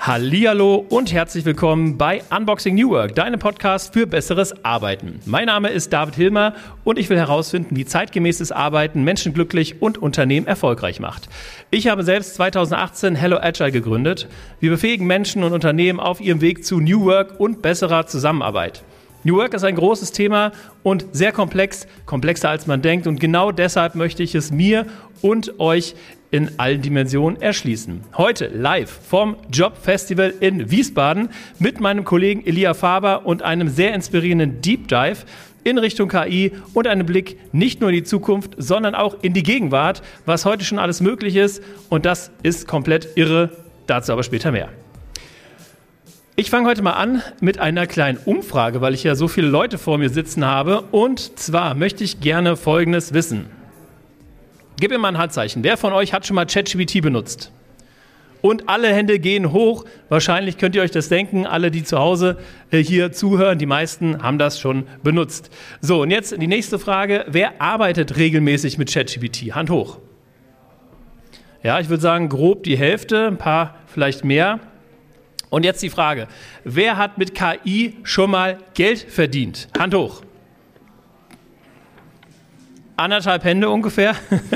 Hallihallo und herzlich willkommen bei Unboxing New Work, deinem Podcast für besseres Arbeiten. Mein Name ist David Hilmer und ich will herausfinden, wie zeitgemäßes Arbeiten Menschen glücklich und Unternehmen erfolgreich macht. Ich habe selbst 2018 Hello Agile gegründet. Wir befähigen Menschen und Unternehmen auf ihrem Weg zu New Work und besserer Zusammenarbeit. New Work ist ein großes Thema und sehr komplex, komplexer als man denkt, und genau deshalb möchte ich es mir und euch in allen Dimensionen erschließen. Heute live vom Jobfestival in Wiesbaden mit meinem Kollegen Elia Faber und einem sehr inspirierenden Deep Dive in Richtung KI und einem Blick nicht nur in die Zukunft, sondern auch in die Gegenwart, was heute schon alles möglich ist, und das ist komplett irre, dazu aber später mehr. Ich fange heute mal an mit einer kleinen Umfrage, weil ich ja so viele Leute vor mir sitzen habe, und zwar möchte ich gerne Folgendes wissen. Gib mir mal ein Handzeichen. Wer von euch hat schon mal ChatGPT benutzt? Und alle Hände gehen hoch. Wahrscheinlich könnt ihr euch das denken, alle, die zu Hause hier zuhören, die meisten haben das schon benutzt. So, und jetzt die nächste Frage. Wer arbeitet regelmäßig mit ChatGPT? Hand hoch. Ja, ich würde sagen, grob die Hälfte, ein paar vielleicht mehr. Und jetzt die Frage. Wer hat mit KI schon mal Geld verdient? Hand hoch. 1,5 Hände ungefähr.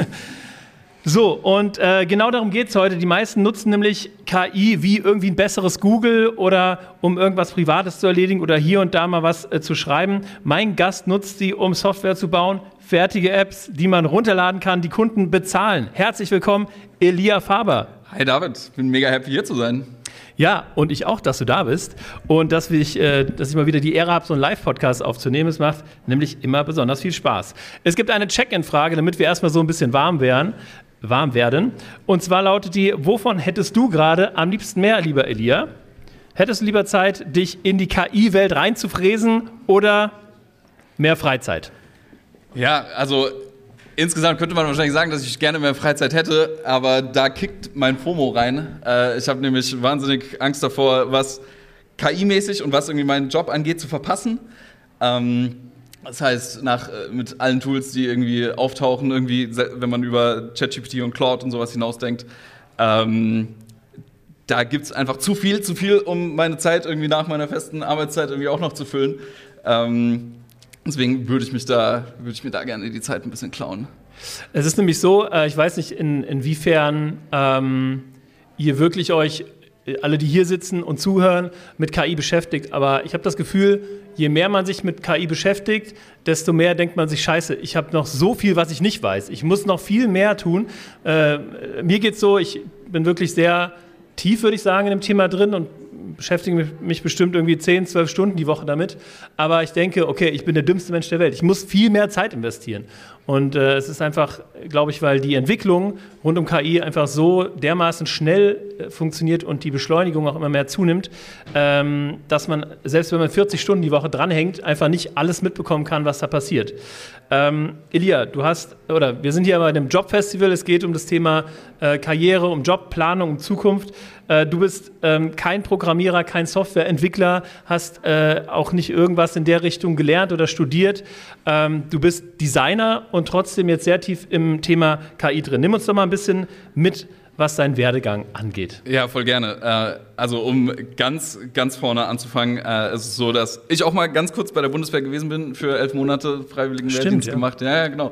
So, und genau darum geht es heute. Die meisten nutzen nämlich KI wie irgendwie ein besseres Google oder um irgendwas Privates zu erledigen oder hier und da mal was zu schreiben. Mein Gast nutzt sie, um Software zu bauen, fertige Apps, die man runterladen kann, die Kunden bezahlen. Herzlich willkommen, Elia Faber. Hi David, bin mega happy hier zu sein. Ja, und ich auch, dass du da bist und dass ich mal wieder die Ehre habe, so einen Live-Podcast aufzunehmen. Es macht nämlich immer besonders viel Spaß. Es gibt eine Check-in-Frage, damit wir erstmal so ein bisschen warm werden. Und zwar lautet die: Wovon hättest du gerade am liebsten mehr, lieber Elia? Hättest du lieber Zeit, dich in die KI-Welt reinzufräsen oder mehr Freizeit? Ja, also insgesamt könnte man wahrscheinlich sagen, dass ich gerne mehr Freizeit hätte, aber da kickt mein FOMO rein. Ich habe nämlich wahnsinnig Angst davor, was KI-mäßig und was irgendwie meinen Job angeht, zu verpassen. Das heißt, mit allen Tools, die irgendwie auftauchen, irgendwie, wenn man über ChatGPT und Claude und sowas hinausdenkt, da gibt es einfach zu viel, um meine Zeit irgendwie nach meiner festen Arbeitszeit irgendwie auch noch zu füllen. Deswegen würde ich mir da gerne die Zeit ein bisschen klauen. Es ist nämlich so, ich weiß nicht, inwiefern ihr wirklich euch, alle, die hier sitzen und zuhören, mit KI beschäftigt. Aber ich habe das Gefühl, je mehr man sich mit KI beschäftigt, desto mehr denkt man sich, scheiße, ich habe noch so viel, was ich nicht weiß. Ich muss noch viel mehr tun. Mir geht's so, ich bin wirklich sehr tief, würde ich sagen, in dem Thema drin und beschäftige mich bestimmt irgendwie 10, 12 Stunden die Woche damit. Aber ich denke, okay, ich bin der dümmste Mensch der Welt. Ich muss viel mehr Zeit investieren. Und es ist einfach, glaube ich, weil die Entwicklung rund um KI einfach so dermaßen schnell funktioniert und die Beschleunigung auch immer mehr zunimmt, dass man, selbst wenn man 40 Stunden die Woche dranhängt, einfach nicht alles mitbekommen kann, was da passiert. Elia, wir sind hier bei dem Jobfestival. Es geht um das Thema Karriere, um Jobplanung, um Zukunft. Du bist kein Programmierer, kein Softwareentwickler, hast auch nicht irgendwas in der Richtung gelernt oder studiert. Du bist Designer und trotzdem jetzt sehr tief im Thema KI drin. Nimm uns doch mal ein bisschen mit, was dein Werdegang angeht. Ja, voll gerne. Also um ganz, ganz vorne anzufangen, ist es so, dass ich auch mal ganz kurz bei der Bundeswehr gewesen bin, für 11 Monate freiwilligen Wehrdienst gemacht. Ja, genau.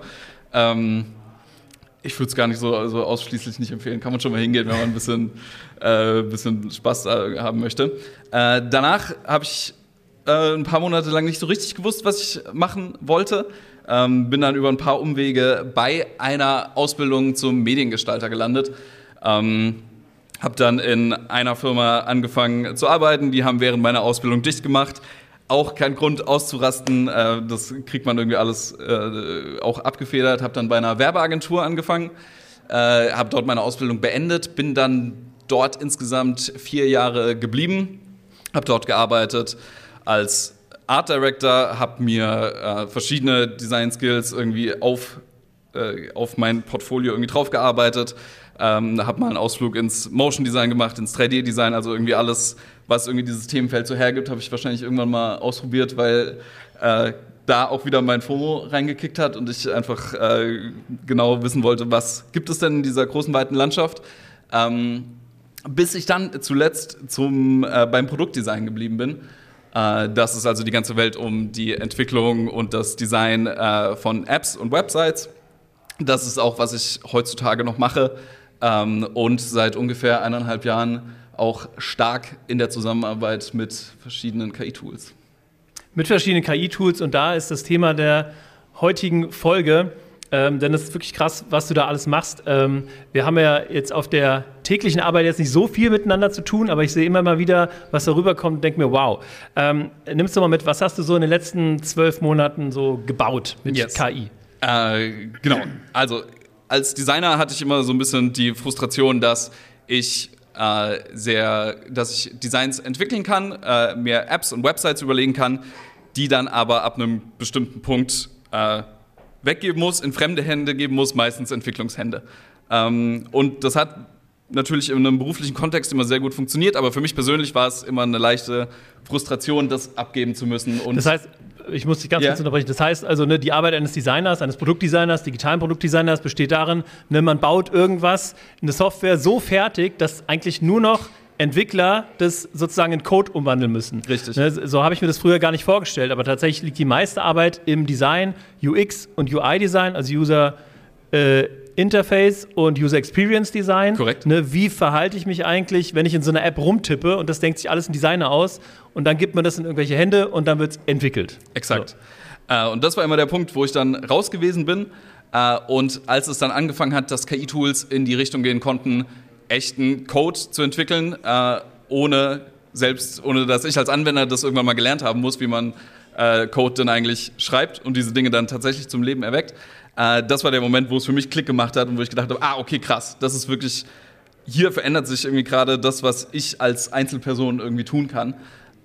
Ich würde es gar nicht so ausschließlich nicht empfehlen. Kann man schon mal hingehen, wenn man ein bisschen Spaß haben möchte. Danach habe ich ein paar Monate lang nicht so richtig gewusst, was ich machen wollte. Bin dann über ein paar Umwege bei einer Ausbildung zum Mediengestalter gelandet. Habe dann in einer Firma angefangen zu arbeiten. Die haben während meiner Ausbildung dicht gemacht. Auch kein Grund auszurasten, das kriegt man irgendwie alles auch abgefedert. Habe dann bei einer Werbeagentur angefangen, habe dort meine Ausbildung beendet, bin dann dort insgesamt 4 Jahre geblieben, habe dort gearbeitet als Art Director, habe mir verschiedene Design Skills irgendwie auf mein Portfolio irgendwie drauf gearbeitet, habe mal einen Ausflug ins Motion Design gemacht, ins 3D-Design, also irgendwie alles, was irgendwie dieses Themenfeld so hergibt, habe ich wahrscheinlich irgendwann mal ausprobiert, weil da auch wieder mein FOMO reingekickt hat und ich einfach genau wissen wollte, was gibt es denn in dieser großen, weiten Landschaft. bis ich dann zuletzt beim Produktdesign geblieben bin. Das ist also die ganze Welt um die Entwicklung und das Design von Apps und Websites. Das ist auch, was ich heutzutage noch mache und seit ungefähr 1,5 Jahren auch stark in der Zusammenarbeit mit verschiedenen KI-Tools. Mit verschiedenen KI-Tools, und da ist das Thema der heutigen Folge, denn es ist wirklich krass, was du da alles machst. Wir haben ja jetzt auf der täglichen Arbeit jetzt nicht so viel miteinander zu tun, aber ich sehe immer mal wieder, was darüber kommt und denke mir, wow. Nimmst du mal mit, was hast du so in den letzten 12 Monaten so gebaut mit KI? Genau, also als Designer hatte ich immer so ein bisschen die Frustration, dass ich Designs entwickeln kann, mir Apps und Websites überlegen kann, die dann aber ab einem bestimmten Punkt weggeben muss, in fremde Hände geben muss, meistens Entwicklungshände. Und das hat natürlich in einem beruflichen Kontext immer sehr gut funktioniert, aber für mich persönlich war es immer eine leichte Frustration, das abgeben zu müssen. Und das heißt, ich muss dich ganz kurz unterbrechen, das heißt also, die Arbeit eines Designers, eines Produktdesigners, digitalen Produktdesigners besteht darin, man baut irgendwas, eine Software so fertig, dass eigentlich nur noch Entwickler das sozusagen in Code umwandeln müssen. Richtig. So habe ich mir das früher gar nicht vorgestellt, aber tatsächlich liegt die meiste Arbeit im Design, UX und UI-Design, also User Interface und User Experience Design. Korrekt. Wie verhalte ich mich eigentlich, wenn ich in so einer App rumtippe und das denkt sich alles ein Designer aus und dann gibt man das in irgendwelche Hände und dann wird es entwickelt. Exakt. So. Und das war immer der Punkt, wo ich dann raus gewesen bin. Und als es dann angefangen hat, dass KI-Tools in die Richtung gehen konnten, echten Code zu entwickeln, ohne dass ich als Anwender das irgendwann mal gelernt haben muss, wie man Code dann eigentlich schreibt und diese Dinge dann tatsächlich zum Leben erweckt. Das war der Moment, wo es für mich Klick gemacht hat und wo ich gedacht habe, okay, krass, das ist wirklich, hier verändert sich irgendwie gerade das, was ich als Einzelperson irgendwie tun kann.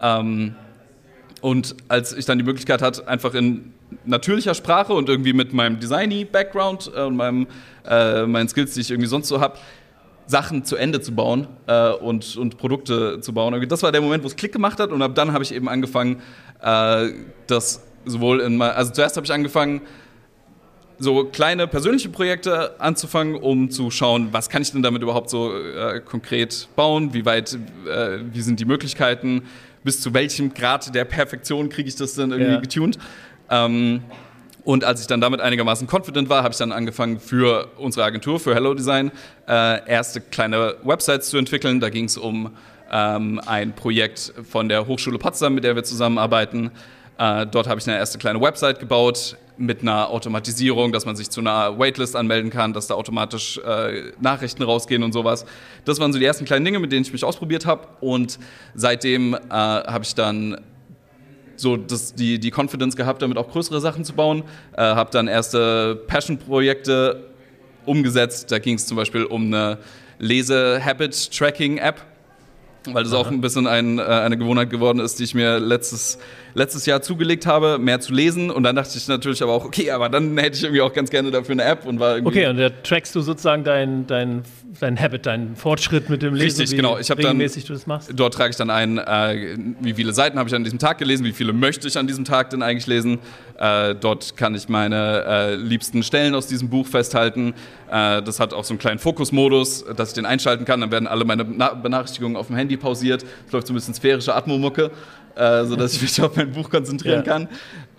Und als ich dann die Möglichkeit hatte, einfach in natürlicher Sprache und irgendwie mit meinem Designy-Background und meinen Skills, die ich irgendwie sonst so habe, Sachen zu Ende zu bauen und Produkte zu bauen. Das war der Moment, wo es Klick gemacht hat und ab dann habe ich eben angefangen, das zuerst habe ich angefangen, so kleine persönliche Projekte anzufangen, um zu schauen, was kann ich denn damit überhaupt so konkret bauen, wie sind die Möglichkeiten, bis zu welchem Grad der Perfektion kriege ich das dann irgendwie getuned. Und als ich dann damit einigermaßen confident war, habe ich dann angefangen für unsere Agentur, für Hello Design, erste kleine Websites zu entwickeln. Da ging es um ein Projekt von der Hochschule Potsdam, mit der wir zusammenarbeiten. Dort habe ich eine erste kleine Website gebaut mit einer Automatisierung, dass man sich zu einer Waitlist anmelden kann, dass da automatisch Nachrichten rausgehen und sowas. Das waren so die ersten kleinen Dinge, mit denen ich mich ausprobiert habe. Und seitdem habe ich dann so die Confidence gehabt, damit auch größere Sachen zu bauen. Habe dann erste Passion-Projekte umgesetzt. Da ging es zum Beispiel um eine Lese-Habit-Tracking-App, weil das auch ein bisschen eine Gewohnheit geworden ist, die ich mir letztes Jahr zugelegt habe, mehr zu lesen. Und dann dachte ich natürlich aber auch, okay, aber dann hätte ich irgendwie auch ganz gerne dafür eine App. Und war irgendwie und da trackst du sozusagen dein Habit, deinen Fortschritt mit dem Lesen. Richtig, genau. Ich habe regelmäßig du das machst. Dort trage ich dann ein, wie viele Seiten habe ich an diesem Tag gelesen, wie viele möchte ich an diesem Tag denn eigentlich lesen. Dort kann ich meine liebsten Stellen aus diesem Buch festhalten. Das hat auch so einen kleinen Fokusmodus, dass ich den einschalten kann. Dann werden alle meine Benachrichtigungen auf dem Handy pausiert. Es läuft so ein bisschen sphärische Atmo-Mucke, sodass ich mich auf mein Buch konzentrieren kann.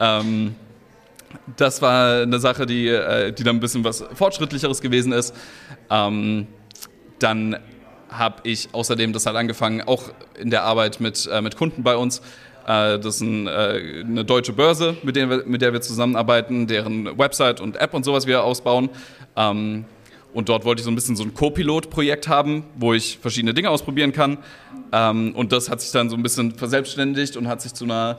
Das war eine Sache, die dann ein bisschen was Fortschrittlicheres gewesen ist. Dann habe ich außerdem das halt angefangen, auch in der Arbeit mit Kunden bei uns. Das ist eine deutsche Börse, mit der wir zusammenarbeiten, deren Website und App und sowas wir ausbauen. Und dort wollte ich so ein bisschen so ein Co-Pilot-Projekt haben, wo ich verschiedene Dinge ausprobieren kann. Und das hat sich dann so ein bisschen verselbstständigt und hat sich zu einer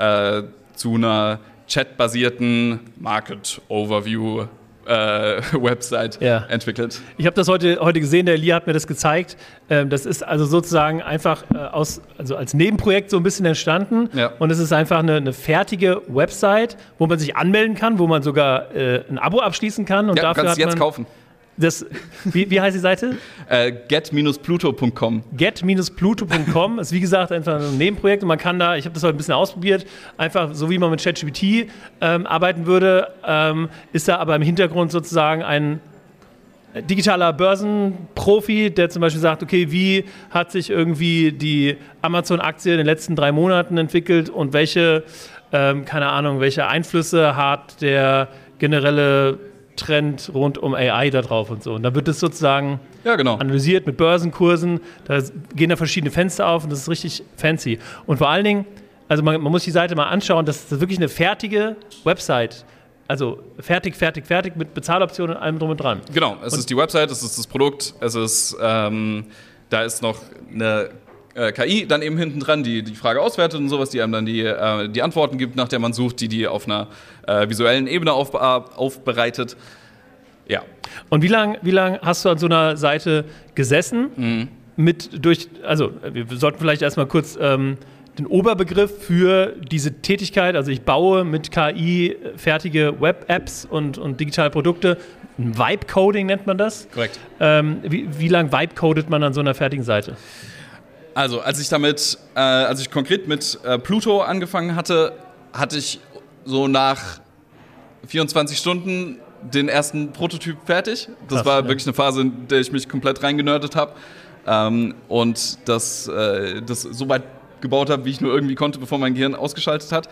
chatbasierten Market-Overview Website entwickelt. Ich habe das heute gesehen, der Elia hat mir das gezeigt. Das ist also sozusagen einfach als Nebenprojekt so ein bisschen entstanden. Ja. Und es ist einfach eine fertige Website, wo man sich anmelden kann, wo man sogar ein Abo abschließen kann. Und dafür kannst du jetzt kaufen. Wie heißt die Seite? get-pluto.com. Get-pluto.com ist wie gesagt einfach ein Nebenprojekt und man kann da, ich habe das heute ein bisschen ausprobiert, einfach so wie man mit ChatGPT arbeiten würde, ist da aber im Hintergrund sozusagen ein digitaler Börsenprofi, der zum Beispiel sagt, okay, wie hat sich irgendwie die Amazon-Aktie in den letzten 3 Monaten entwickelt und welche Einflüsse hat der generelle Trend rund um AI da drauf und so. Und dann wird das sozusagen analysiert mit Börsenkursen, da gehen da verschiedene Fenster auf und das ist richtig fancy. Und vor allen Dingen, also man muss die Seite mal anschauen, das ist wirklich eine fertige Website. Also fertig mit Bezahloptionen und allem drum und dran. Genau, es ist die Website, es ist das Produkt, es ist, da ist noch eine KI dann eben hinten dran, die Frage auswertet und sowas, die einem dann die Antworten gibt, nach der man sucht, die auf einer visuellen Ebene aufbereitet. Ja. Und wie lang hast du an so einer Seite gesessen? Wir sollten vielleicht erstmal kurz den Oberbegriff für diese Tätigkeit, also ich baue mit KI fertige Web-Apps und digitale Produkte. Vibe-Coding nennt man das. Korrekt. Wie lang Vibe-codet man an so einer fertigen Seite? Also, als ich konkret mit Pluto angefangen hatte, hatte ich so nach 24 Stunden den ersten Prototyp fertig. Das war wirklich eine Phase, in der ich mich komplett reingenördet habe und das so weit gebaut habe, wie ich nur irgendwie konnte, bevor mein Gehirn ausgeschaltet hat.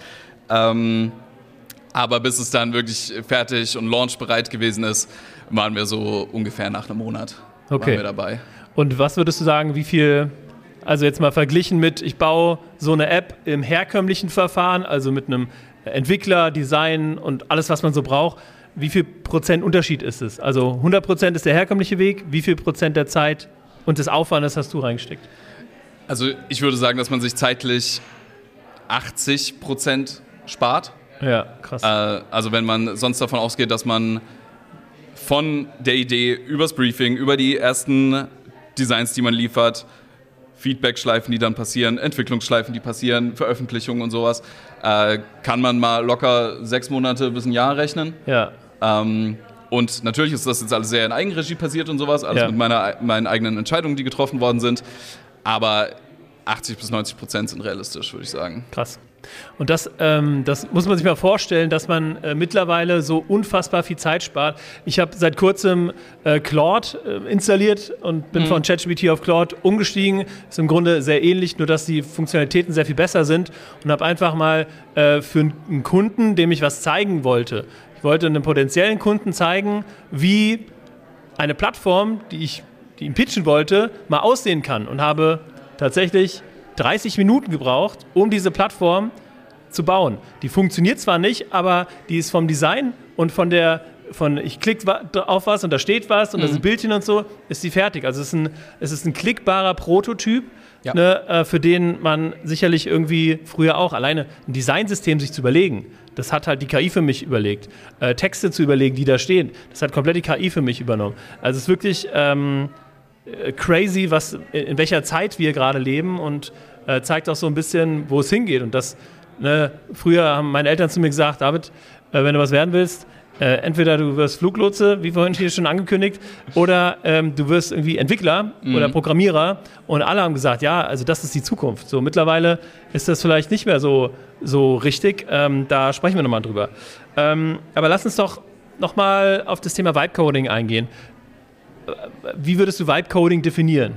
Aber bis es dann wirklich fertig und launchbereit gewesen ist, waren wir so ungefähr nach einem Monat waren wir dabei. Und was würdest du sagen, wie viel, also jetzt mal verglichen mit, ich baue so eine App im herkömmlichen Verfahren, also mit einem Entwickler, Design und alles, was man so braucht, wie viel Prozent Unterschied ist es? Also 100% ist der herkömmliche Weg, wie viel Prozent der Zeit und des Aufwandes hast du reingesteckt? Also ich würde sagen, dass man sich zeitlich 80% spart. Ja, krass. Also wenn man sonst davon ausgeht, dass man von der Idee übers Briefing, über die ersten Designs, die man liefert, Feedback-Schleifen, die dann passieren, Entwicklungsschleifen, die passieren, Veröffentlichungen und sowas, kann man mal locker 6 Monate bis ein Jahr rechnen. Ja. Und natürlich ist das jetzt alles sehr in Eigenregie passiert und sowas, alles mit meinen eigenen Entscheidungen, die getroffen worden sind. Aber 80-90% sind realistisch, würde ich sagen. Krass. Und das muss man sich mal vorstellen, dass man mittlerweile so unfassbar viel Zeit spart. Ich habe seit kurzem Claude installiert und bin von ChatGPT auf Claude umgestiegen. Ist im Grunde sehr ähnlich, nur dass die Funktionalitäten sehr viel besser sind. Und habe einfach mal für einen Kunden, dem ich was zeigen wollte, ich wollte einem potenziellen Kunden zeigen, wie eine Plattform, die ihn pitchen wollte, mal aussehen kann. Und habe tatsächlich 30 Minuten gebraucht, um diese Plattform zu bauen. Die funktioniert zwar nicht, aber die ist vom Design und ich klicke auf was und da steht was und da sind Bildchen und so, ist die fertig. Also es ist ein klickbarer Prototyp, für den man sicherlich irgendwie früher auch alleine ein Designsystem sich zu überlegen, das hat halt die KI für mich überlegt. Texte zu überlegen, die da stehen, das hat komplett die KI für mich übernommen. Also es ist wirklich crazy, in welcher Zeit wir gerade leben und zeigt auch so ein bisschen, wo es hingeht. Und das, früher haben meine Eltern zu mir gesagt, David, wenn du was werden willst, entweder du wirst Fluglotse, wie vorhin hier schon angekündigt, oder du wirst irgendwie Entwickler oder Programmierer. Und alle haben gesagt, ja, also das ist die Zukunft. So mittlerweile ist das vielleicht nicht mehr so richtig. Da sprechen wir nochmal drüber. Aber lass uns doch nochmal auf das Thema Vibe-Coding eingehen. Wie würdest du Vibe-Coding definieren?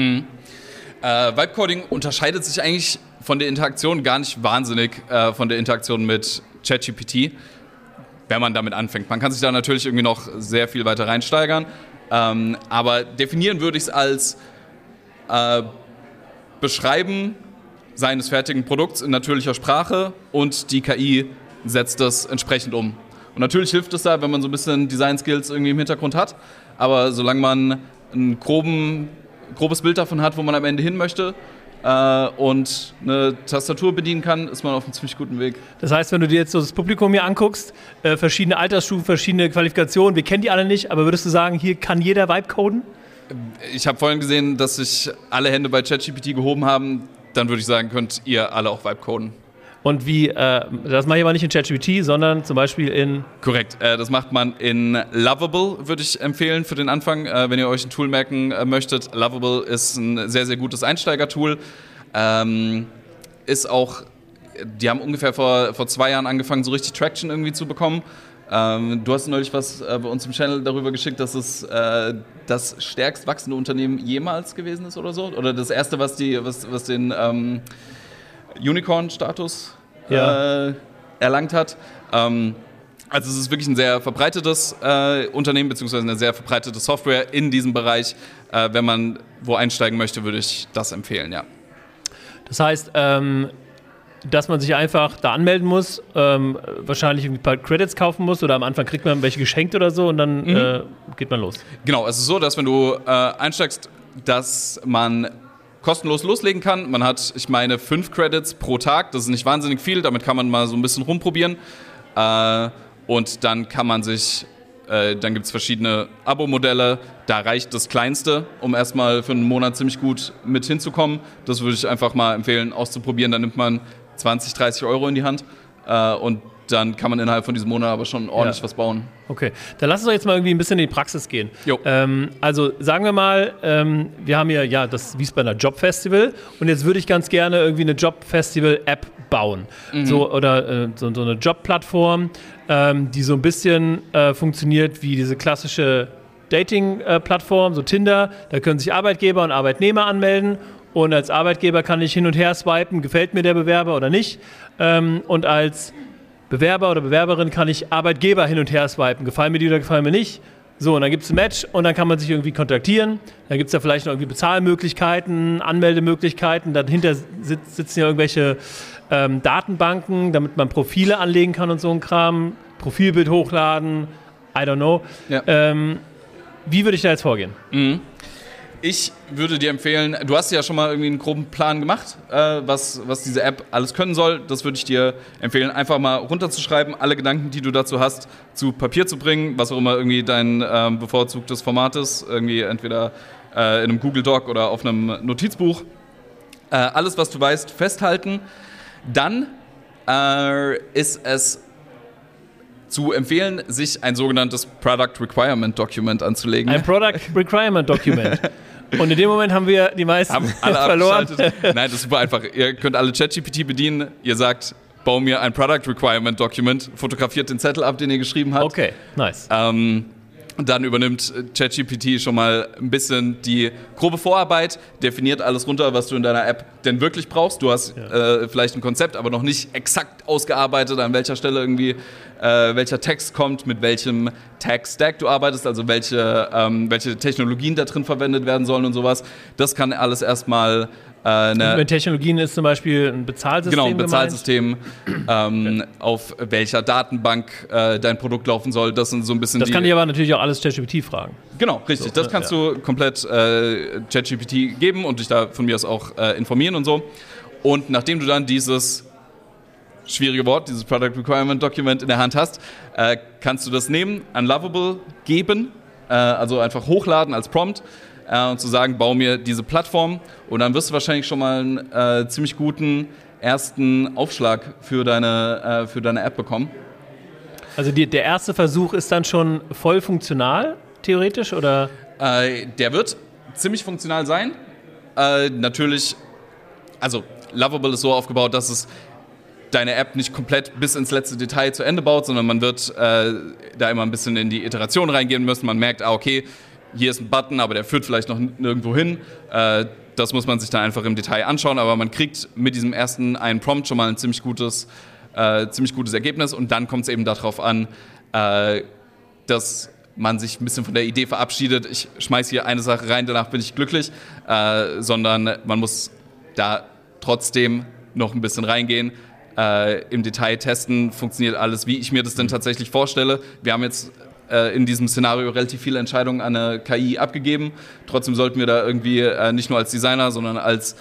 Vibe-Coding unterscheidet sich eigentlich von der Interaktion gar nicht wahnsinnig von der Interaktion mit ChatGPT, wenn man damit anfängt. Man kann sich da natürlich irgendwie noch sehr viel weiter reinsteigern, aber definieren würde ich es als Beschreiben seines fertigen Produkts in natürlicher Sprache und die KI setzt das entsprechend um. Und natürlich hilft es da, wenn man so ein bisschen Design-Skills irgendwie im Hintergrund hat, aber solange man ein grobes Bild davon hat, wo man am Ende hin möchte und eine Tastatur bedienen kann, ist man auf einem ziemlich guten Weg. Das heißt, wenn du dir jetzt so das Publikum hier anguckst, verschiedene Altersstufen, verschiedene Qualifikationen, wir kennen die alle nicht, aber würdest du sagen, hier kann jeder Vibe coden? Ich habe vorhin gesehen, dass sich alle Hände bei ChatGPT gehoben haben, dann würde ich sagen, könnt ihr alle auch Vibe coden. Und das mache ich aber nicht in ChatGPT, sondern zum Beispiel in... Korrekt, das macht man in Lovable, würde ich empfehlen für den Anfang, wenn ihr euch ein Tool merken möchtet. Lovable ist ein sehr, sehr gutes Einsteigertool. Ist auch, die haben ungefähr vor 2 Jahren angefangen, so richtig Traction irgendwie zu bekommen. Du hast neulich was bei uns im Channel darüber geschickt, dass es das stärkst wachsende Unternehmen jemals gewesen ist oder so. Oder das erste, was den Unicorn-Status erlangt hat. Also es ist wirklich ein sehr verbreitetes Unternehmen, beziehungsweise eine sehr verbreitete Software in diesem Bereich. Wenn man wo einsteigen möchte, würde ich das empfehlen, ja. Das heißt, dass man sich einfach da anmelden muss, wahrscheinlich ein paar Credits kaufen muss oder am Anfang kriegt man welche geschenkt oder so und dann geht man los. Genau, es ist so, dass wenn du einsteigst, dass man kostenlos loslegen kann. Man hat, ich meine, 5 Credits pro Tag. Das ist nicht wahnsinnig viel, damit kann man mal so ein bisschen rumprobieren. Und dann kann man sich, dann gibt es verschiedene Abo-Modelle. Da reicht das Kleinste, um erstmal für einen Monat ziemlich gut mit hinzukommen. Das würde ich einfach mal empfehlen, auszuprobieren. Dann nimmt man 20, 30 Euro in die Hand und dann kann man innerhalb von diesem Monat aber schon ordentlich was bauen. Okay, dann lass uns doch jetzt mal irgendwie ein bisschen in die Praxis gehen. Also sagen wir mal, wir haben hier das Wiesbadener Jobfestival und jetzt würde ich ganz gerne irgendwie eine Jobfestival-App bauen. So eine Jobplattform, die so ein bisschen funktioniert wie diese klassische Dating-Plattform, so Tinder. Da können sich Arbeitgeber und Arbeitnehmer anmelden. Und als Arbeitgeber kann ich hin und her swipen, gefällt mir der Bewerber oder nicht. Und als Bewerber oder Bewerberin kann ich Arbeitgeber hin und her swipen, gefallen mir die oder gefallen mir nicht. So, und dann gibt es ein Match und dann kann man sich irgendwie kontaktieren. Dann gibt es ja vielleicht noch irgendwie Bezahlmöglichkeiten, Anmeldemöglichkeiten. Dahinter sitzen ja irgendwelche Datenbanken, damit man Profile anlegen kann und so ein Kram. Profilbild hochladen, I don't know. Ja. Wie würde ich da jetzt vorgehen? Ich würde dir empfehlen, du hast ja schon mal irgendwie einen groben Plan gemacht, was diese App alles können soll. Das würde ich dir empfehlen, einfach mal runterzuschreiben, alle Gedanken, die du dazu hast, zu Papier zu bringen, was auch immer irgendwie dein bevorzugtes Format ist, irgendwie entweder in einem Google Doc oder auf einem Notizbuch. Alles, was du weißt, festhalten. Dann ist es zu empfehlen, sich ein sogenanntes Product Requirement Document anzulegen. Ein Product Requirement Document. Und in dem Moment haben wir die meisten haben alle verloren. Nein, das ist super einfach. Ihr könnt alle ChatGPT bedienen. Ihr sagt, bau mir ein Product Requirement Document, fotografiert den Zettel ab, den ihr geschrieben habt. Okay, nice. Dann übernimmt ChatGPT schon mal ein bisschen die grobe Vorarbeit, definiert alles runter, was du in deiner App denn wirklich brauchst. Du hast vielleicht ein Konzept, aber noch nicht exakt ausgearbeitet, an welcher Stelle irgendwie welcher Text kommt, mit welchem Tech-Stack du arbeitest, also welche Technologien da drin verwendet werden sollen und sowas. Das kann alles erstmal mit Technologien ist zum Beispiel ein Bezahlsystem. Genau, ein Bezahlsystem, auf welcher Datenbank dein Produkt laufen soll. Das sind so ein bisschen. Das kann ich aber natürlich auch alles ChatGPT fragen. Genau, richtig. So, das kannst du komplett ChatGPT geben und dich da von mir aus auch informieren und so. Und nachdem du dann dieses schwierige Wort, dieses Product Requirement Document in der Hand hast, kannst du das nehmen, an Lovable geben, also einfach hochladen als Prompt. Und zu sagen, bau mir diese Plattform und dann wirst du wahrscheinlich schon mal einen ziemlich guten ersten Aufschlag für deine App bekommen. Also der erste Versuch ist dann schon voll funktional, theoretisch, oder? Der wird ziemlich funktional sein. Natürlich, also Lovable ist so aufgebaut, dass es deine App nicht komplett bis ins letzte Detail zu Ende baut, sondern man wird da immer ein bisschen in die Iteration reingehen müssen. Man merkt, okay, hier ist ein Button, aber der führt vielleicht noch nirgendwo hin. Das muss man sich dann einfach im Detail anschauen, aber man kriegt mit diesem ersten einen Prompt schon mal ein ziemlich gutes Ergebnis und dann kommt es eben darauf an, dass man sich ein bisschen von der Idee verabschiedet, ich schmeiße hier eine Sache rein, danach bin ich glücklich, sondern man muss da trotzdem noch ein bisschen reingehen, im Detail testen, funktioniert alles, wie ich mir das denn tatsächlich vorstelle. Wir haben jetzt in diesem Szenario relativ viele Entscheidungen an eine KI abgegeben. Trotzdem sollten wir da irgendwie nicht nur als Designer, sondern als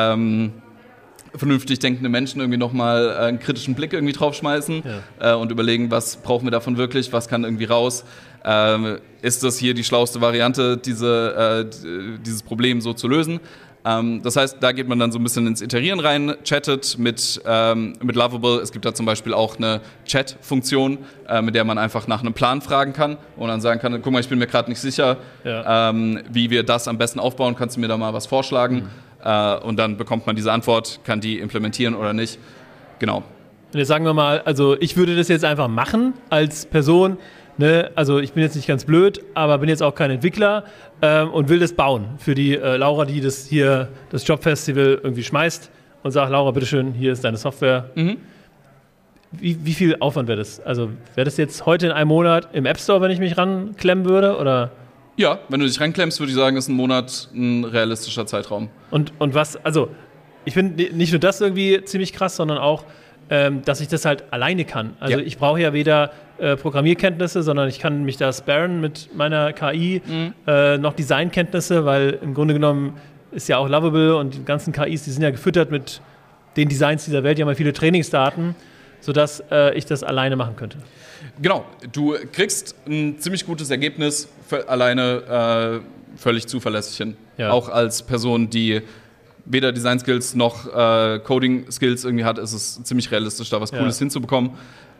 vernünftig denkende Menschen irgendwie nochmal einen kritischen Blick irgendwie draufschmeißen und überlegen, was brauchen wir davon wirklich, was kann irgendwie raus. Ist das hier die schlauste Variante, dieses Problem so zu lösen? Das heißt, da geht man dann so ein bisschen ins Iterieren rein, chattet mit Lovable. Es gibt da zum Beispiel auch eine Chat-Funktion, mit der man einfach nach einem Plan fragen kann und dann sagen kann, guck mal, ich bin mir gerade nicht sicher, wie wir das am besten aufbauen, kannst du mir da mal was vorschlagen? Und dann bekommt man diese Antwort, kann die implementieren oder nicht. Genau. Und jetzt sagen wir mal, also ich würde das jetzt einfach machen als Person, ne? Also ich bin jetzt nicht ganz blöd, aber bin jetzt auch kein Entwickler und will das bauen für die Laura, die das Jobfestival irgendwie schmeißt und sagt, Laura, bitteschön, hier ist deine Software. Wie viel Aufwand wäre das? Also wäre das jetzt heute in einem Monat im App Store, wenn ich mich ranklemmen würde, oder? Ja, wenn du dich ranklemmst, würde ich sagen, ist ein Monat ein realistischer Zeitraum. Und was, also ich finde nicht nur das irgendwie ziemlich krass, sondern auch, dass ich das halt alleine kann. Also ich brauche ja weder Programmierkenntnisse, sondern ich kann mich da sparen mit meiner KI, noch Designkenntnisse, weil im Grunde genommen ist ja auch Lovable und die ganzen KIs, die sind ja gefüttert mit den Designs dieser Welt, die haben ja viele Trainingsdaten, sodass ich das alleine machen könnte. Genau, du kriegst ein ziemlich gutes Ergebnis alleine völlig zuverlässig hin. Ja. Auch als Person, die weder Design-Skills noch Coding-Skills irgendwie hat, ist es ziemlich realistisch, da was Cooles hinzubekommen.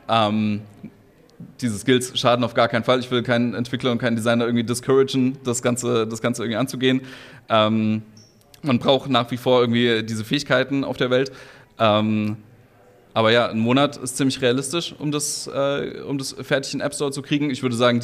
Diese Skills schaden auf gar keinen Fall. Ich will keinen Entwickler und keinen Designer irgendwie discouragen, das Ganze irgendwie anzugehen. Man braucht nach wie vor irgendwie diese Fähigkeiten auf der Welt. Aber ja, ein Monat ist ziemlich realistisch, um das fertig in App Store zu kriegen. Ich würde sagen,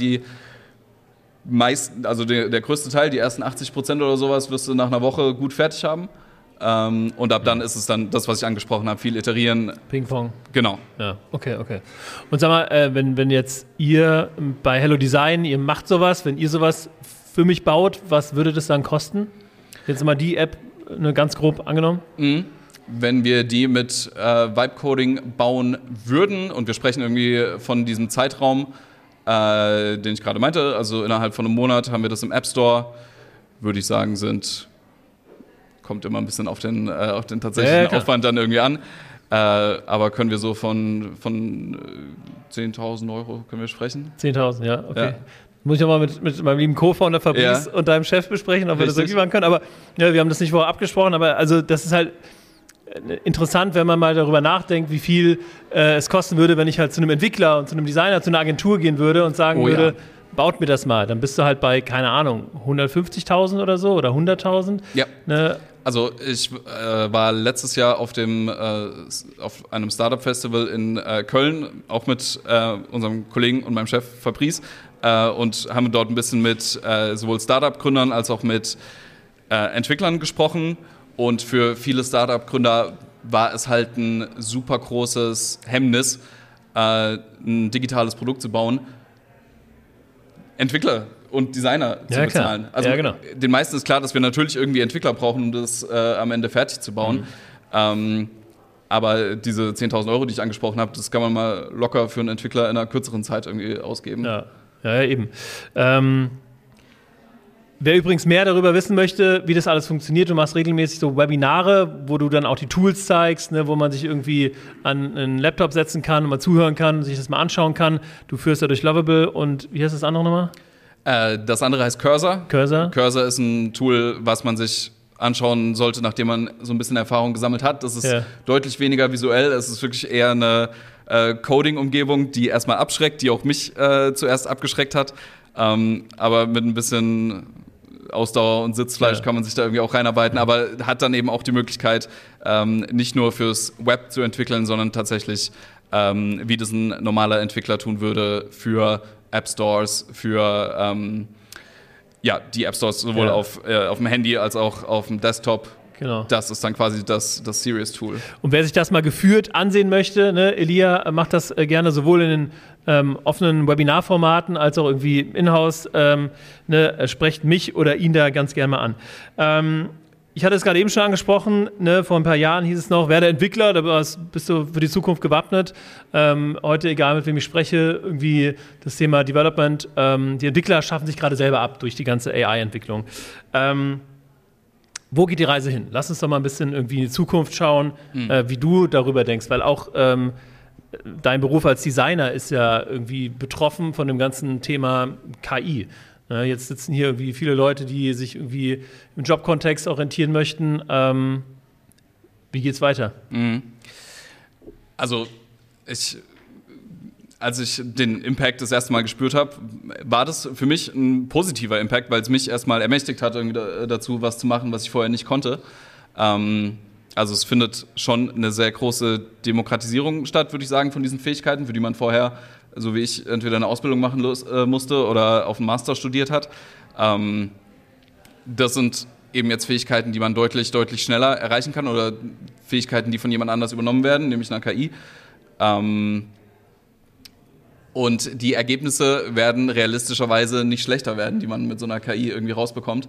der größte Teil, die ersten 80% oder sowas, wirst du nach einer Woche gut fertig haben. Und ab dann ist es dann das, was ich angesprochen habe, viel iterieren. Ping-Pong. Genau. Ja, okay. Und sag mal, wenn jetzt ihr bei Hello Design, ihr macht sowas, wenn ihr sowas für mich baut, was würde das dann kosten? Jetzt mal die App ganz grob angenommen. Wenn wir die mit Vibe-Coding bauen würden und wir sprechen irgendwie von diesem Zeitraum, den ich gerade meinte, also innerhalb von einem Monat haben wir das im App Store, würde ich sagen, kommt immer ein bisschen auf den tatsächlichen Aufwand dann irgendwie an, aber können wir so von 10.000 Euro können wir sprechen? 10.000, ja, okay. Ja. Muss ich nochmal mit meinem lieben Co-Founder Fabrice und deinem Chef besprechen, ob wir das irgendwie machen können, aber wir haben das nicht vorher abgesprochen, aber also das ist halt interessant, wenn man mal darüber nachdenkt, wie viel es kosten würde, wenn ich halt zu einem Entwickler und zu einem Designer, zu einer Agentur gehen würde und sagen würde, baut mir das mal. Dann bist du halt bei, keine Ahnung, 150.000 oder so oder 100.000. Ja. Ne? Also ich war letztes Jahr auf einem Startup-Festival in Köln, auch mit unserem Kollegen und meinem Chef Fabrice und haben dort ein bisschen mit sowohl Startup-Gründern als auch mit Entwicklern gesprochen. Und für viele Startup-Gründer war es halt ein super großes Hemmnis, ein digitales Produkt zu bauen, Entwickler und Designer zu bezahlen. Also den meisten ist klar, dass wir natürlich irgendwie Entwickler brauchen, um das am Ende fertig zu bauen. Aber diese 10.000 Euro, die ich angesprochen habe, das kann man mal locker für einen Entwickler in einer kürzeren Zeit irgendwie ausgeben. Ja, eben. Wer übrigens mehr darüber wissen möchte, wie das alles funktioniert, du machst regelmäßig so Webinare, wo du dann auch die Tools zeigst, ne, wo man sich irgendwie an einen Laptop setzen kann, mal zuhören kann, sich das mal anschauen kann. Du führst ja durch Lovable und wie heißt das andere nochmal? Das andere heißt Cursor. Cursor ist ein Tool, was man sich anschauen sollte, nachdem man so ein bisschen Erfahrung gesammelt hat. Das ist deutlich weniger visuell. Es ist wirklich eher eine Coding-Umgebung, die erstmal abschreckt, die auch mich zuerst abgeschreckt hat. Aber mit ein bisschen Ausdauer und Sitzfleisch kann man sich da irgendwie auch reinarbeiten, aber hat dann eben auch die Möglichkeit, nicht nur fürs Web zu entwickeln, sondern tatsächlich, wie das ein normaler Entwickler tun würde, für App Stores, für die App Stores sowohl auf dem Handy als auch auf dem Desktop. Genau. Das ist dann quasi das Serious-Tool. Und wer sich das mal geführt ansehen möchte, ne, Elia macht das gerne sowohl in den offenen Webinarformaten als auch irgendwie in-house. Sprecht mich oder ihn da ganz gerne mal an. Ich hatte es gerade eben schon angesprochen, ne, vor ein paar Jahren hieß es noch, werde Entwickler, da bist du für die Zukunft gewappnet. Heute, egal mit wem ich spreche, irgendwie das Thema Development, die Entwickler schaffen sich gerade selber ab durch die ganze AI-Entwicklung. Wo geht die Reise hin? Lass uns doch mal ein bisschen irgendwie in die Zukunft schauen, wie du darüber denkst, weil auch dein Beruf als Designer ist ja irgendwie betroffen von dem ganzen Thema KI. Jetzt sitzen hier irgendwie viele Leute, die sich irgendwie im Jobkontext orientieren möchten. Wie geht's weiter? Also als ich den Impact das erste Mal gespürt habe, war das für mich ein positiver Impact, weil es mich erstmal ermächtigt hat, irgendwie dazu was zu machen, was ich vorher nicht konnte. Also es findet schon eine sehr große Demokratisierung statt, würde ich sagen, von diesen Fähigkeiten, für die man vorher, so wie ich, entweder eine Ausbildung machen musste oder auf dem Master studiert hat. Das sind eben jetzt Fähigkeiten, die man deutlich, deutlich schneller erreichen kann oder Fähigkeiten, die von jemand anders übernommen werden, nämlich einer KI. Und die Ergebnisse werden realistischerweise nicht schlechter werden, die man mit so einer KI irgendwie rausbekommt.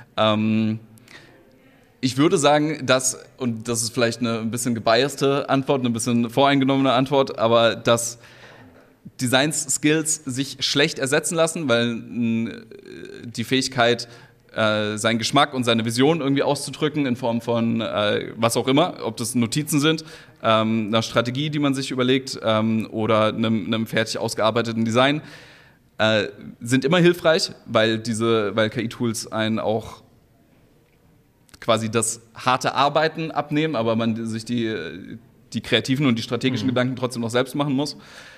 Ich würde sagen, und das ist vielleicht eine ein bisschen gebiaste Antwort, eine bisschen voreingenommene Antwort, aber dass Design-Skills sich schlecht ersetzen lassen, weil die Fähigkeit, seinen Geschmack und seine Vision irgendwie auszudrücken in Form von was auch immer, ob das Notizen sind, einer Strategie, die man sich überlegt oder einem fertig ausgearbeiteten Design, sind immer hilfreich, weil KI-Tools einen auch quasi das harte Arbeiten abnehmen, aber man sich die kreativen und die strategischen Gedanken trotzdem noch selbst machen muss.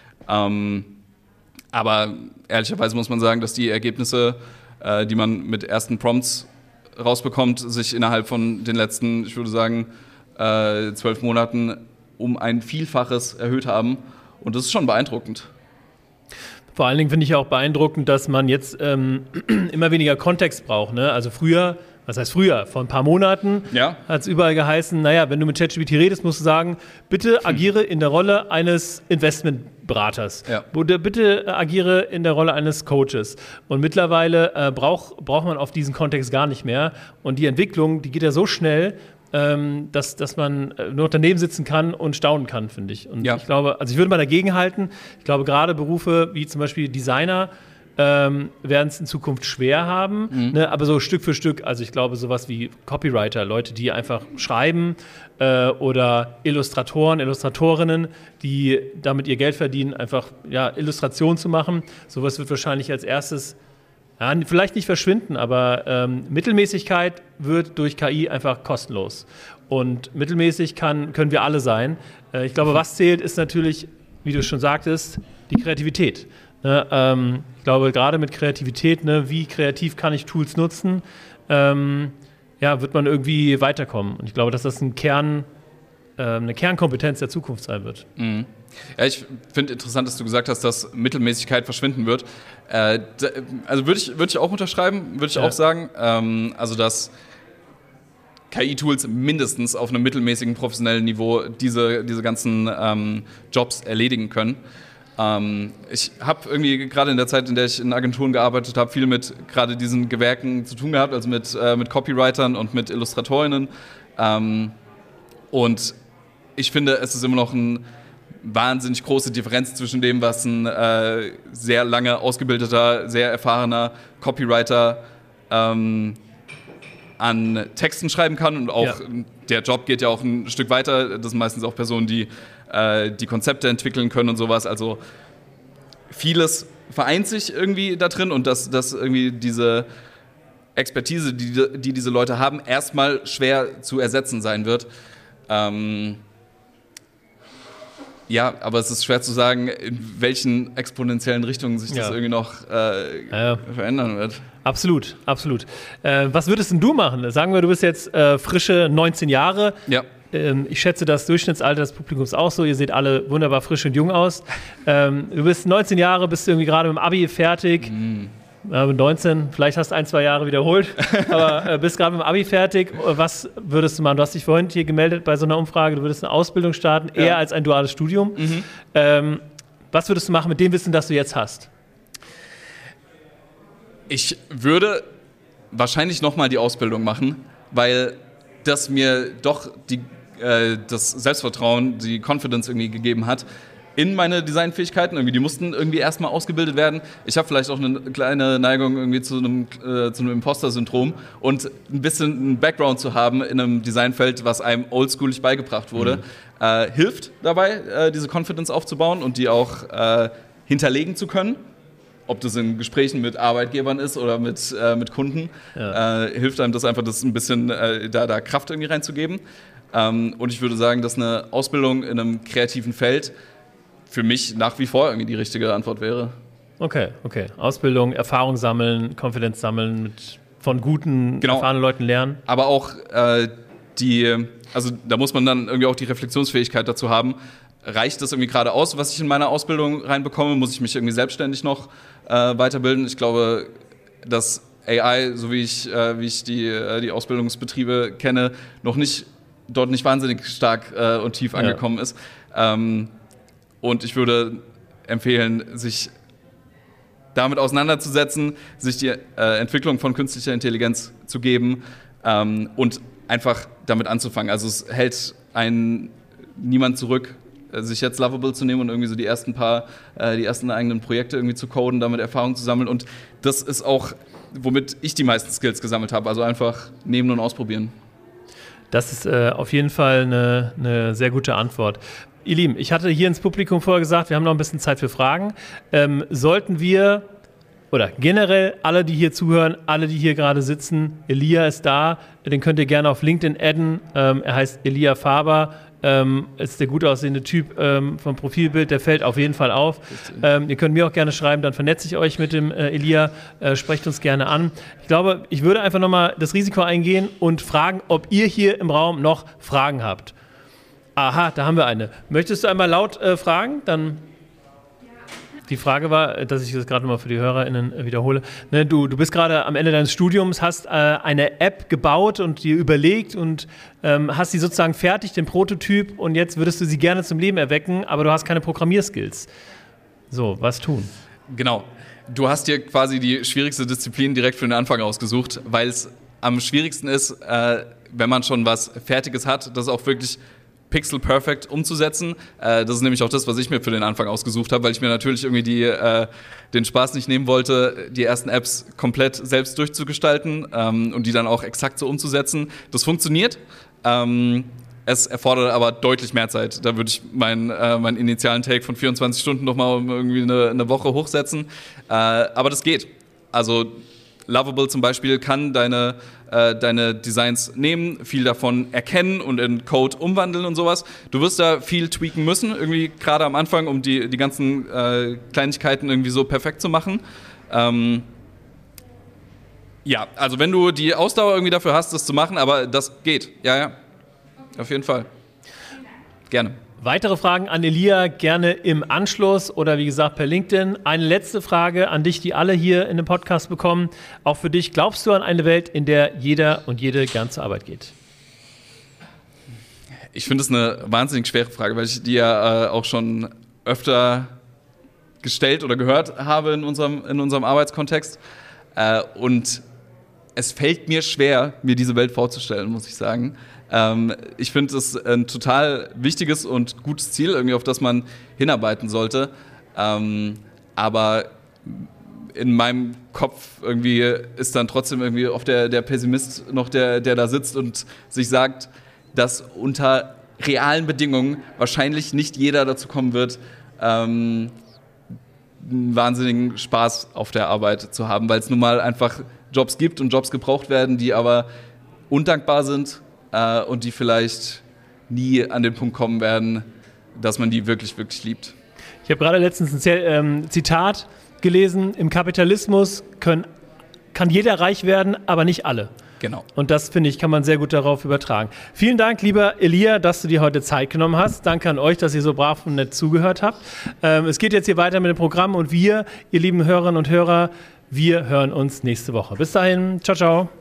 Aber ehrlicherweise muss man sagen, dass die Ergebnisse, die man mit ersten Prompts rausbekommt, sich innerhalb von den letzten, ich würde sagen, 12 Monaten um ein Vielfaches erhöht haben. Und das ist schon beeindruckend. Vor allen Dingen finde ich auch beeindruckend, dass man jetzt immer weniger Kontext braucht. Ne? Also früher, was heißt früher? Vor ein paar Monaten hat es überall geheißen, naja, wenn du mit ChatGPT redest, musst du sagen, bitte agiere in der Rolle eines Investmentberaters. Ja. Oder bitte agiere in der Rolle eines Coaches. Und mittlerweile braucht man auf diesen Kontext gar nicht mehr. Und die Entwicklung, die geht ja so schnell, dass man nur daneben sitzen kann und staunen kann, finde ich. Und ich glaube, also ich würde mal dagegen halten. Ich glaube, gerade Berufe wie zum Beispiel Designer werden es in Zukunft schwer haben, ne? Aber so Stück für Stück, also ich glaube sowas wie Copywriter, Leute, die einfach schreiben oder Illustratoren, Illustratorinnen, die damit ihr Geld verdienen, einfach Illustration zu machen, sowas wird wahrscheinlich als erstes vielleicht nicht verschwinden, aber Mittelmäßigkeit wird durch KI einfach kostenlos. Und mittelmäßig können wir alle sein. Ich glaube, was zählt, ist natürlich, wie du schon sagtest, die Kreativität. Ne? Ich glaube, gerade mit Kreativität, ne, wie kreativ kann ich Tools nutzen, wird man irgendwie weiterkommen. Und ich glaube, dass das eine Kernkompetenz der Zukunft sein wird. Mhm. Ja, ich finde interessant, dass du gesagt hast, dass Mittelmäßigkeit verschwinden wird. Also würde ich auch unterschreiben, würde ich auch sagen. Also dass KI-Tools mindestens auf einem mittelmäßigen professionellen Niveau diese ganzen Jobs erledigen können. Ich habe irgendwie gerade in der Zeit, in der ich in Agenturen gearbeitet habe, viel mit gerade diesen Gewerken zu tun gehabt, also mit Copywritern und mit Illustratorinnen. Und ich finde, es ist immer noch eine wahnsinnig große Differenz zwischen dem, was ein sehr lange ausgebildeter, sehr erfahrener Copywriter an Texten schreiben kann. Und auch der Job geht ja auch ein Stück weiter. Das sind meistens auch Personen, die Konzepte entwickeln können und sowas. Also vieles vereint sich irgendwie da drin und dass irgendwie diese Expertise, die diese Leute haben, erstmal schwer zu ersetzen sein wird. Aber es ist schwer zu sagen, in welchen exponentiellen Richtungen sich das irgendwie noch verändern wird. Absolut, absolut. Was würdest denn du machen? Sagen wir, du bist jetzt frische 19 Jahre. Ja. Ich schätze das Durchschnittsalter des Publikums auch so. Ihr seht alle wunderbar frisch und jung aus. Du bist 19 Jahre, bist du irgendwie gerade mit dem Abi fertig. Mit 19, vielleicht hast du 1-2 Jahre wiederholt, aber bist gerade mit dem Abi fertig. Was würdest du machen? Du hast dich vorhin hier gemeldet bei so einer Umfrage, du würdest eine Ausbildung starten, eher als ein duales Studium. Was würdest du machen mit dem Wissen, das du jetzt hast? Ich würde wahrscheinlich nochmal die Ausbildung machen, weil das mir doch das Selbstvertrauen, die Confidence irgendwie gegeben hat in meine Designfähigkeiten. Die mussten irgendwie erstmal ausgebildet werden. Ich habe vielleicht auch eine kleine Neigung irgendwie zu einem Imposter-Syndrom und ein bisschen einen Background zu haben in einem Designfeld, was einem oldschoolig beigebracht wurde, hilft dabei, diese Confidence aufzubauen und die auch hinterlegen zu können. Ob das in Gesprächen mit Arbeitgebern ist oder mit Kunden, hilft einem das einfach, das ein bisschen da Kraft irgendwie reinzugeben. Und ich würde sagen, dass eine Ausbildung in einem kreativen Feld für mich nach wie vor irgendwie die richtige Antwort wäre. Okay. Ausbildung, Erfahrung sammeln, Konfidenz sammeln, von guten, erfahrenen Leuten lernen. Aber auch also da muss man dann irgendwie auch die Reflexionsfähigkeit dazu haben. Reicht das irgendwie gerade aus, was ich in meiner Ausbildung reinbekomme? Muss ich mich irgendwie selbstständig noch weiterbilden? Ich glaube, dass AI, so wie ich die Ausbildungsbetriebe kenne, dort nicht wahnsinnig stark und tief angekommen ist. Und ich würde empfehlen, sich damit auseinanderzusetzen, sich die Entwicklung von künstlicher Intelligenz zu geben und einfach damit anzufangen. Also es hält einen niemand zurück, sich jetzt Lovable zu nehmen und irgendwie so die ersten eigenen Projekte irgendwie zu coden, damit Erfahrung zu sammeln. Und das ist auch, womit ich die meisten Skills gesammelt habe. Also einfach nehmen und ausprobieren. Das ist auf jeden Fall eine sehr gute Antwort. Ihr Lieben, ich hatte hier ins Publikum vorher gesagt, wir haben noch ein bisschen Zeit für Fragen. Sollten wir, oder generell alle, die hier zuhören, alle, die hier gerade sitzen, Elia ist da, den könnt ihr gerne auf LinkedIn adden. Er heißt Elia Faber, ist der gut aussehende Typ vom Profilbild, der fällt auf jeden Fall auf. Ihr könnt mir auch gerne schreiben, dann vernetze ich euch mit dem Elia, sprecht uns gerne an. Ich glaube, ich würde einfach nochmal das Risiko eingehen und fragen, ob ihr hier im Raum noch Fragen habt. Aha, da haben wir eine. Möchtest du einmal laut fragen? Dann. Die Frage war, dass ich das gerade nochmal für die HörerInnen wiederhole. Ne, du bist gerade am Ende deines Studiums, hast eine App gebaut und dir überlegt und hast sie sozusagen fertig, den Prototyp, und jetzt würdest du sie gerne zum Leben erwecken, aber du hast keine Programmierskills. So, was tun? Genau. Du hast dir quasi die schwierigste Disziplin direkt für den Anfang ausgesucht, weil es am schwierigsten ist, wenn man schon was Fertiges hat, das auch wirklich Pixel Perfect umzusetzen. Das ist nämlich auch das, was ich mir für den Anfang ausgesucht habe, weil ich mir natürlich irgendwie den Spaß nicht nehmen wollte, die ersten Apps komplett selbst durchzugestalten und die dann auch exakt so umzusetzen. Das funktioniert. Es erfordert aber deutlich mehr Zeit. Da würde ich meinen initialen Take von 24 Stunden nochmal um irgendwie eine Woche hochsetzen. Aber das geht. Also Lovable zum Beispiel kann deine Designs nehmen, viel davon erkennen und in Code umwandeln und sowas. Du wirst da viel tweaken müssen, irgendwie gerade am Anfang, um die ganzen Kleinigkeiten irgendwie so perfekt zu machen. Ja, also wenn du die Ausdauer irgendwie dafür hast, das zu machen, aber das geht. Ja, auf jeden Fall. Gerne. Weitere Fragen an Elia gerne im Anschluss oder wie gesagt per LinkedIn. Eine letzte Frage an dich, die alle hier in dem Podcast bekommen. Auch für dich, glaubst du an eine Welt, in der jeder und jede gern zur Arbeit geht? Ich finde es eine wahnsinnig schwere Frage, weil ich die ja auch schon öfter gestellt oder gehört habe in unserem Arbeitskontext. Und es fällt mir schwer, mir diese Welt vorzustellen, muss ich sagen. Ich finde es ein total wichtiges und gutes Ziel, irgendwie, auf das man hinarbeiten sollte. Aber in meinem Kopf irgendwie ist dann trotzdem irgendwie oft der Pessimist noch, der da sitzt und sich sagt, dass unter realen Bedingungen wahrscheinlich nicht jeder dazu kommen wird, einen wahnsinnigen Spaß auf der Arbeit zu haben, weil es nun mal einfach Jobs gibt und Jobs gebraucht werden, die aber undankbar sind und die vielleicht nie an den Punkt kommen werden, dass man die wirklich, wirklich liebt. Ich habe gerade letztens ein Zitat gelesen, im Kapitalismus kann jeder reich werden, aber nicht alle. Genau. Und das, finde ich, kann man sehr gut darauf übertragen. Vielen Dank, lieber Elia, dass du dir heute Zeit genommen hast. Danke an euch, dass ihr so brav und nett zugehört habt. Es geht jetzt hier weiter mit dem Programm und wir, ihr lieben Hörerinnen und Hörer, wir hören uns nächste Woche. Bis dahin, ciao, ciao.